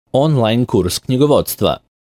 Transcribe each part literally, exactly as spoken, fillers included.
Online kurs knjigovodstva.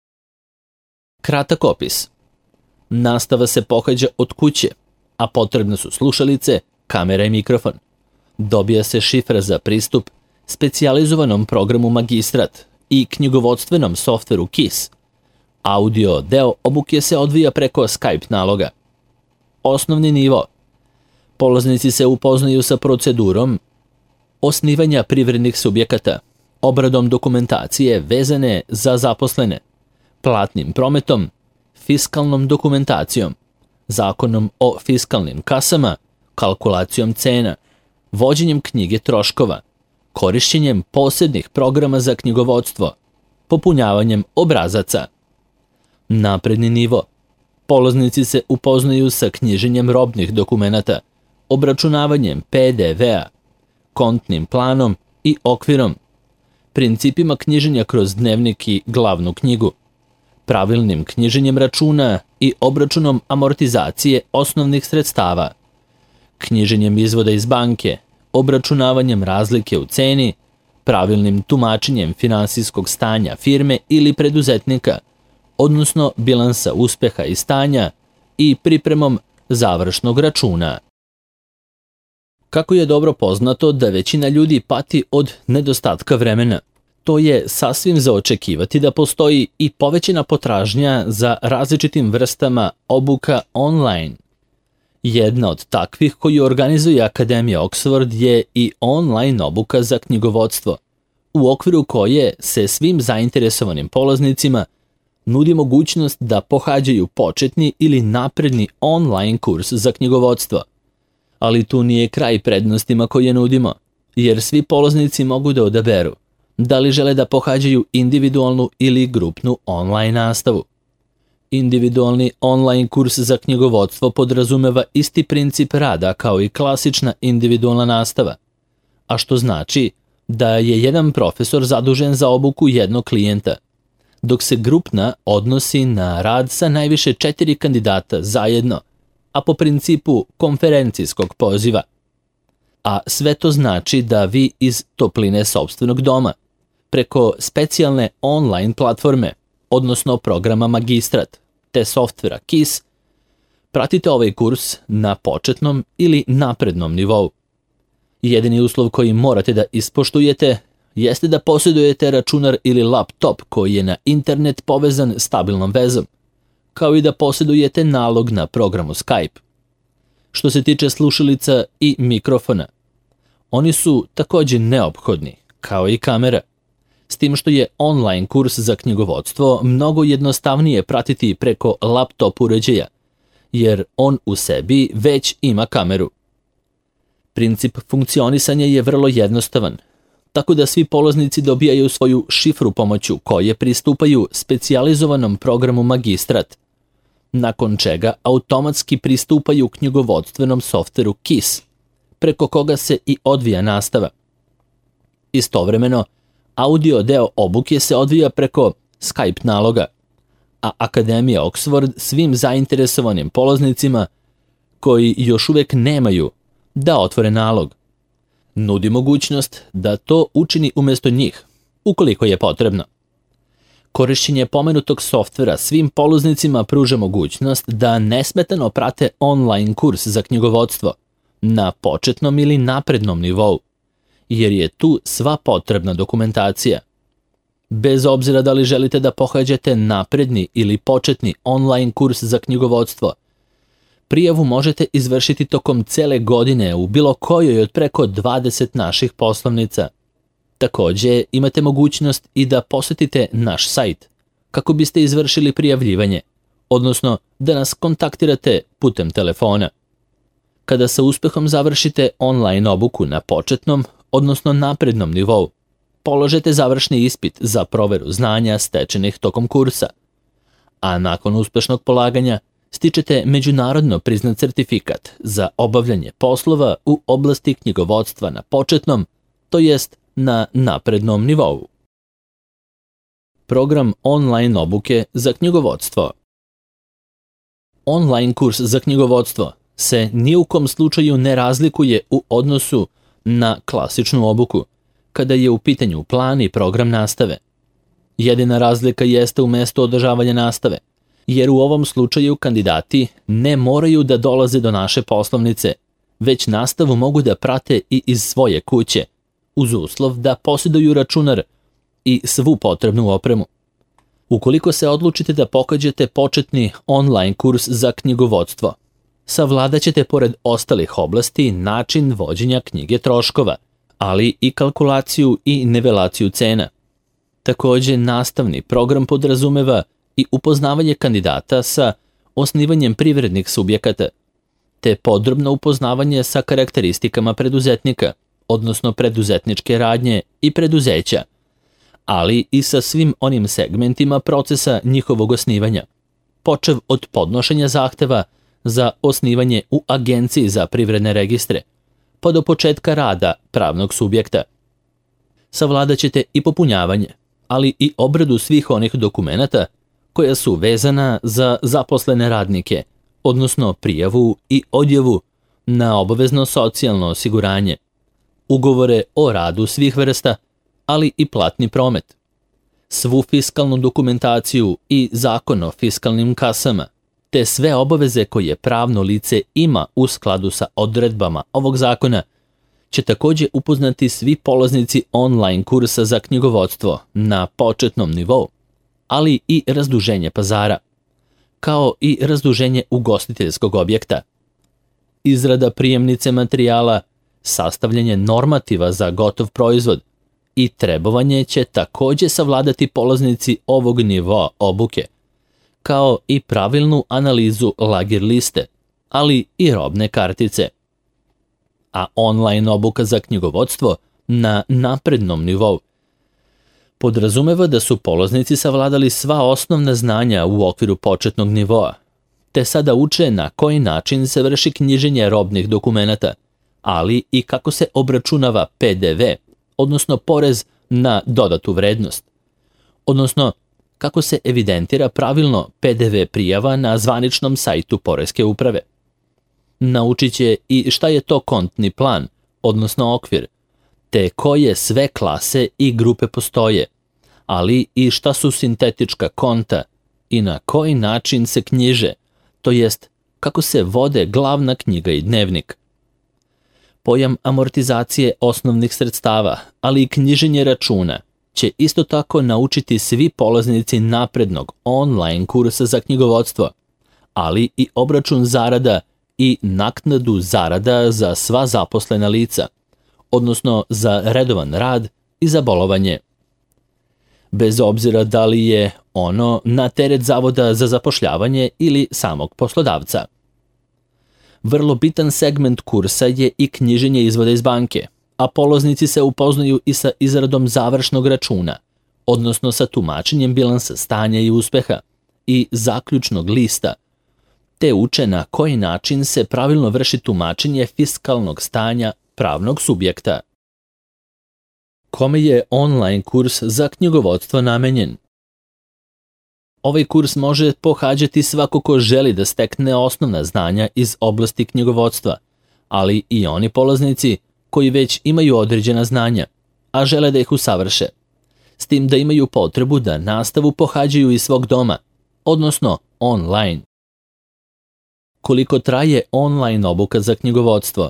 Kratak opis. Nastava se pohađa od kuće, a potrebne su slušalice, kamera i mikrofon. Dobija se šifra za pristup specijalizovanom programu Magistrat i knjigovodstvenom softveru K I S. Audio deo obuke se odvija preko Skype naloga. Osnovni nivo. Polaznici se upoznaju sa procedurom osnivanja privrednih subjekata, obradom dokumentacije vezane za zaposlene, platnim prometom, fiskalnom dokumentacijom, zakonom o fiskalnim kasama, kalkulacijom cena, vođenjem knjige troškova, korišćenjem posebnih programa za knjigovodstvo, popunjavanjem obrazaca. Napredni nivo. Polaznici se upoznaju sa knjiženjem robnih dokumenata, obračunavanjem P D V-a, kontnim planom i okvirom, principima knjiženja kroz dnevnik i glavnu knjigu, pravilnim knjiženjem računa i obračunom amortizacije osnovnih sredstava, knjiženjem izvoda iz banke, obračunavanjem razlike u ceni, pravilnim tumačenjem finansijskog stanja firme ili preduzetnika, odnosno bilansa uspeha i stanja i pripremom završnog računa. Kako je dobro poznato da većina ljudi pati od nedostatka vremena, to je sasvim za očekivati da postoji i povećana potražnja za različitim vrstama obuka online. Jedna od takvih koju organizuje Akademija Oxford je i online obuka za knjigovodstvo, u okviru koje se svim zainteresovanim polaznicima nudi mogućnost da pohađaju početni ili napredni online kurs za knjigovodstvo. Ali tu nije kraj prednostima koje nudimo, jer svi polaznici mogu da odaberu da li žele da pohađaju individualnu ili grupnu online nastavu. Individualni online kurs za knjigovodstvo podrazumeva isti princip rada kao i klasična individualna nastava, a što znači da je jedan profesor zadužen za obuku jednog klijenta, dok se grupna odnosi na rad sa najviše četiri kandidata zajedno, a po principu konferencijskog poziva. A sve to znači da vi iz topline sopstvenog doma, preko specijalne online platforme, odnosno programa Magistrat, te softvera K I S, pratite ovaj kurs na početnom ili naprednom nivou. Jedini uslov koji morate da ispoštujete jeste da posjedujete računar ili laptop koji je na internet povezan stabilnom vezom, kao i da posjedujete nalog na programu Skype. Što se tiče slušalica i mikrofona, oni su također neophodni, kao i kamera, s tim što je online kurs za knjigovodstvo mnogo jednostavnije pratiti preko laptop uređaja, jer on u sebi već ima kameru. Princip funkcionisanja je vrlo jednostavan, tako da svi polaznici dobijaju svoju šifru pomoću koje pristupaju specijalizovanom programu Magistrat, nakon čega automatski pristupaju knjigovodstvenom softveru K I S, preko koga se i odvija nastava. Istovremeno, audio deo obuke se odvija preko Skype naloga, a Akademija Oxford svim zainteresovanim polaznicima koji još uvijek nemaju da otvore nalog nudi mogućnost da to učini umjesto njih, ukoliko je potrebno. Korišćenje pomenutog softvera svim polaznicima pruža mogućnost da nesmetano prate online kurs za knjigovodstvo na početnom ili naprednom nivou, jer je tu sva potrebna dokumentacija. Bez obzira da li želite da pohađate napredni ili početni online kurs za knjigovodstvo, prijavu možete izvršiti tokom cele godine u bilo kojoj od preko dvadeset naših poslovnica. Također imate mogućnost i da posjetite naš sajt kako biste izvršili prijavljivanje, odnosno da nas kontaktirate putem telefona. Kada sa uspehom završite online obuku na početnom, odnosno naprednom nivou, položete završni ispit za proveru znanja stečenih tokom kursa, a nakon uspešnog polaganja stičete međunarodno priznat certifikat za obavljanje poslova u oblasti knjigovodstva na početnom, to jest na naprednom nivou. Program online obuke za knjigovodstvo. Online kurs za knjigovodstvo se ni u kom slučaju ne razlikuje u odnosu na klasičnu obuku, kada je u pitanju plan i program nastave. Jedina razlika jeste u mestu održavanja nastave, jer u ovom slučaju kandidati ne moraju da dolaze do naše poslovnice, već nastavu mogu da prate i iz svoje kuće, uz uslov da posjeduju računar i svu potrebnu opremu. Ukoliko se odlučite da pohađate početni online kurs za knjigovodstvo, savladat ćete pored ostalih oblasti način vođenja knjige troškova, ali i kalkulaciju i nivelaciju cena. Takođe, nastavni program podrazumeva i upoznavanje kandidata sa osnivanjem privrednih subjekata, te podrobno upoznavanje sa karakteristikama preduzetnika, odnosno preduzetničke radnje i preduzeća, ali i sa svim onim segmentima procesa njihovog osnivanja, počev od podnošenja zahteva za osnivanje u Agenciji za privredne registre, pa do početka rada pravnog subjekta. Savladat ćete i popunjavanje, ali i obradu svih onih dokumenata koja su vezana za zaposlene radnike, odnosno prijavu i odjavu na obavezno socijalno osiguranje, ugovore o radu svih vrsta, ali i platni promet, svu fiskalnu dokumentaciju i zakon o fiskalnim kasama, te sve obaveze koje pravno lice ima u skladu sa odredbama ovog zakona, će takođe upoznati svi polaznici online kursa za knjigovodstvo na početnom nivou, ali i razduženje pazara, kao i razduženje ugostiteljskog objekta, izrada prijemnice materijala, sastavljanje normativa za gotov proizvod i trebovanje će takođe savladati polaznici ovog nivoa obuke, kao i pravilnu analizu lager liste, ali i robne kartice. A online obuka za knjigovodstvo na naprednom nivou podrazumeva da su polaznici savladali sva osnovna znanja u okviru početnog nivoa, te sada uče na koji način se vrši knjiženje robnih dokumenata, ali i kako se obračunava P D V, odnosno porez na dodatu vrednost, odnosno kako se evidentira pravilno P D V prijava na zvaničnom sajtu Poreske uprave. Naučit će i šta je to kontni plan, odnosno okvir, te koje sve klase i grupe postoje, ali i šta su sintetička konta i na koji način se knjiže, to jest kako se vode glavna knjiga i dnevnik. Pojam amortizacije osnovnih sredstava, ali i knjiženje računa, će isto tako naučiti svi polaznici naprednog online kursa za knjigovodstvo, ali i obračun zarada i naknadu zarada za sva zaposlena lica, odnosno za redovan rad i za bolovanje. Bez obzira da li je ono na teret Zavoda za zapošljavanje ili samog poslodavca. Vrlo bitan segment kursa je i knjiženje izvoda iz banke, a polaznici se upoznaju i sa izradom završnog računa, odnosno sa tumačenjem bilansa stanja i uspeha i zaključnog lista, te uče na koji način se pravilno vrši tumačenje fiskalnog stanja pravnog subjekta. Kome je online kurs za knjigovodstvo namenjen? Ovaj kurs može pohađati svako ko želi da stekne osnovna znanja iz oblasti knjigovodstva, ali i oni polaznici koji već imaju određena znanja, a žele da ih usavrše, s tim da imaju potrebu da nastavu pohađaju iz svog doma, odnosno online. Koliko traje online obuka za knjigovodstvo?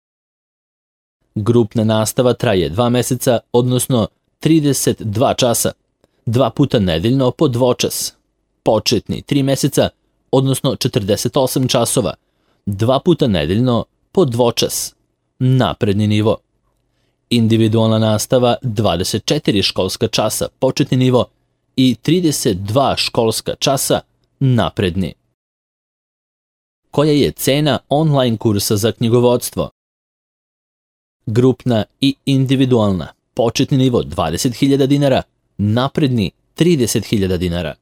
Grupna nastava traje dva meseca, odnosno trideset dva časa, dva puta nedeljno po dvočas. Početni tri meseca, odnosno četrdeset osam časova, dva puta nedeljno po dvočas. Napredni nivo. Individualna nastava dvadeset četiri školska časa, početni nivo, i trideset dva školska časa, napredni. Koja je cena online kursa za knjigovodstvo? Grupna i individualna, početni nivo dvadeset hiljada dinara, napredni trideset hiljada dinara.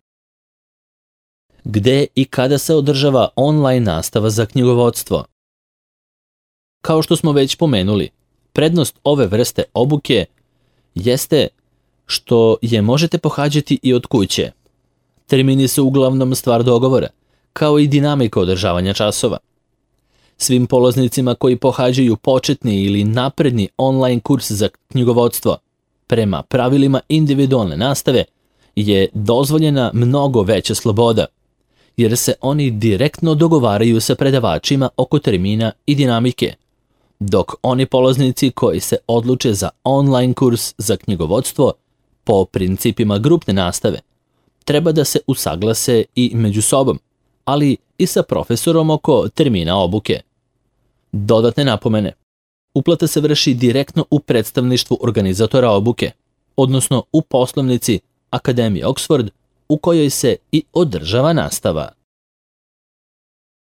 Gde i kada se održava online nastava za knjigovodstvo? Kao što smo već pomenuli, prednost ove vrste obuke jeste što je možete pohađati i od kuće. Termini su uglavnom stvar dogovora, kao i dinamika održavanja časova. Svim polaznicima koji pohađaju početni ili napredni online kurs za knjigovodstvo, prema pravilima individualne nastave, je dozvoljena mnogo veća sloboda, jer se oni direktno dogovaraju sa predavačima oko termina i dinamike, dok oni polaznici koji se odluče za online kurs za knjigovodstvo po principima grupne nastave treba da se usaglase i među sobom, ali i sa profesorom oko termina obuke. Dodatne napomene. Uplata se vrši direktno u predstavništvu organizatora obuke, odnosno u poslovnici Akademije Oxford, u kojoj se i održava nastava.